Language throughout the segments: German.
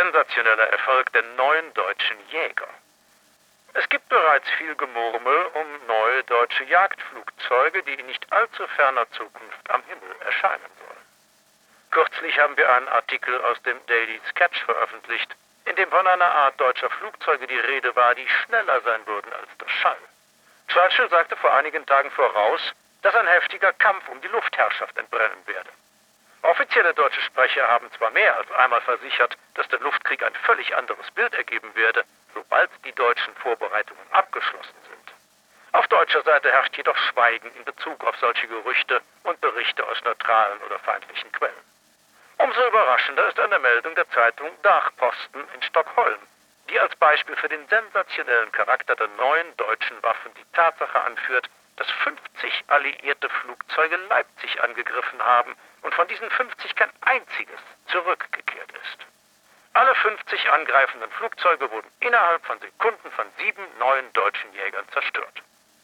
sensationeller Erfolg der neuen deutschen Jäger. Es gibt bereits viel Gemurmel um neue deutsche Jagdflugzeuge, die in nicht allzu ferner Zukunft am Himmel erscheinen sollen. Kürzlich haben wir einen Artikel aus dem Daily Sketch veröffentlicht, in dem von einer Art deutscher Flugzeuge die Rede war, die schneller sein würden als der Schall. Churchill sagte vor einigen Tagen voraus, dass ein heftiger Kampf um die Luftherrschaft entbrennen werde. Offizielle deutsche Sprecher haben zwar mehr als einmal versichert, dass der Luftkrieg ein völlig anderes Bild ergeben werde, sobald die deutschen Vorbereitungen abgeschlossen sind. Auf deutscher Seite herrscht jedoch Schweigen in Bezug auf solche Gerüchte und Berichte aus neutralen oder feindlichen Quellen. Umso überraschender ist eine Meldung der Zeitung Dagposten in Stockholm, die als Beispiel für den sensationellen Charakter der neuen deutschen Waffen die Tatsache anführt, dass 50 alliierte Flugzeuge Leipzig angegriffen haben und von diesen 50 kein einziges zurückgekehrt ist. Alle 50 angreifenden Flugzeuge wurden innerhalb von Sekunden von 7 neuen deutschen Jägern zerstört.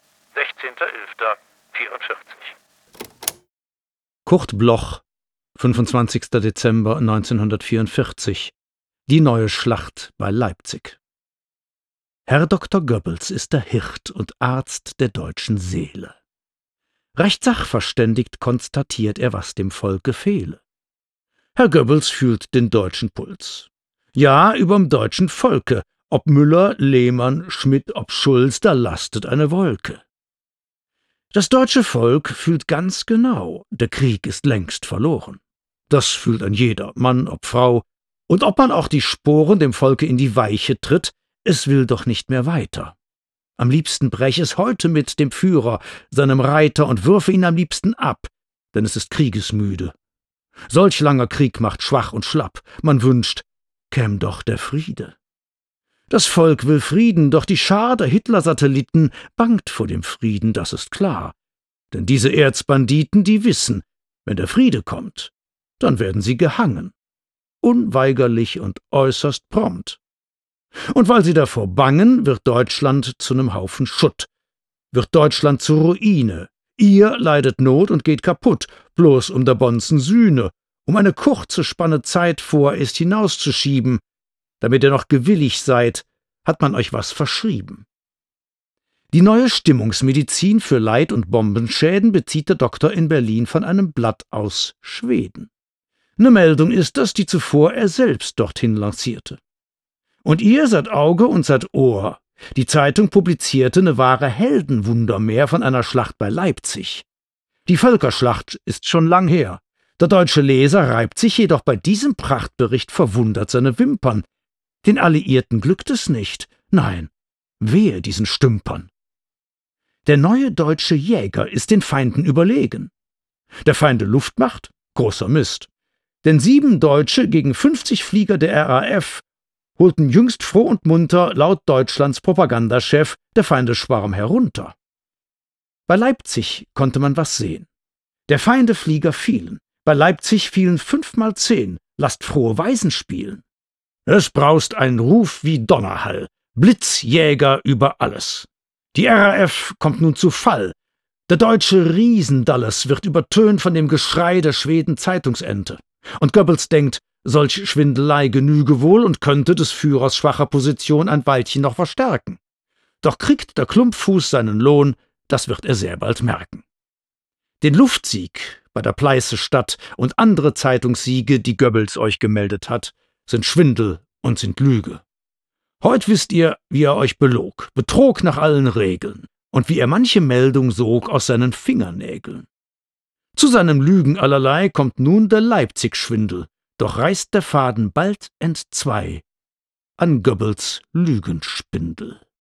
16.11.44. Kurt Bloch, 25. Dezember 1944. Die neue Schlacht bei Leipzig. Herr Dr. Goebbels ist der Hirt und Arzt der deutschen Seele. Recht sachverständigt konstatiert er, was dem Volke fehle. Herr Goebbels fühlt den deutschen Puls. Ja, überm deutschen Volke, ob Müller, Lehmann, Schmidt, ob Schulz, da lastet eine Wolke. Das deutsche Volk fühlt ganz genau, der Krieg ist längst verloren. Das fühlt ein jeder, Mann ob Frau, und ob man auch die Sporen dem Volke in die Weiche tritt, es will doch nicht mehr weiter. Am liebsten brech es heute mit dem Führer, seinem Reiter, und würfe ihn am liebsten ab, denn es ist kriegesmüde. Solch langer Krieg macht schwach und schlapp, man wünscht, käm doch der Friede. Das Volk will Frieden, doch die Schar der Hitler-Satelliten bangt vor dem Frieden, das ist klar. Denn diese Erzbanditen, die wissen, wenn der Friede kommt, dann werden sie gehangen. Unweigerlich und äußerst prompt. Und weil sie davor bangen, wird Deutschland zu nem Haufen Schutt, wird Deutschland zur Ruine. Ihr leidet Not und geht kaputt, bloß um der Bonzen Sühne, um eine kurze Spanne Zeit vorerst hinauszuschieben. Damit ihr noch gewillig seid, hat man euch was verschrieben. Die neue Stimmungsmedizin für Leid- und Bombenschäden bezieht der Doktor in Berlin von einem Blatt aus Schweden. Ne Meldung ist das, die zuvor er selbst dorthin lancierte. Und ihr seid Auge und seid Ohr. Die Zeitung publizierte ne wahre Heldenwundermeer von einer Schlacht bei Leipzig. Die Völkerschlacht ist schon lang her. Der deutsche Leser reibt sich jedoch bei diesem Prachtbericht verwundert seine Wimpern. Den Alliierten glückt es nicht. Nein, wehe diesen Stümpern. Der neue deutsche Jäger ist den Feinden überlegen. Der Feinde Luftmacht? Großer Mist. Denn 7 Deutsche gegen 50 Flieger der RAF holten jüngst froh und munter laut Deutschlands Propagandachef der Feindesschwarm herunter. Bei Leipzig konnte man was sehen. Der Feindeflieger fielen. Bei Leipzig fielen 5x10. Lasst frohe Weisen spielen. Es braust ein Ruf wie Donnerhall. Blitzjäger über alles. Die RAF kommt nun zu Fall. Der deutsche Riesendalles wird übertönt von dem Geschrei der Schweden-Zeitungsente. Und Goebbels denkt, solch Schwindelei genüge wohl und könnte des Führers schwacher Position ein Weilchen noch verstärken. Doch kriegt der Klumpfuß seinen Lohn, das wird er sehr bald merken. Den Luftsieg bei der Pleißestadt und andere Zeitungssiege, die Goebbels euch gemeldet hat, sind Schwindel und sind Lüge. Heut wisst ihr, wie er euch betrog nach allen Regeln und wie er manche Meldung sog aus seinen Fingernägeln. Zu seinem Lügen allerlei kommt nun der Leipzig-Schwindel, doch reißt der Faden bald entzwei an Goebbels Lügenspindel.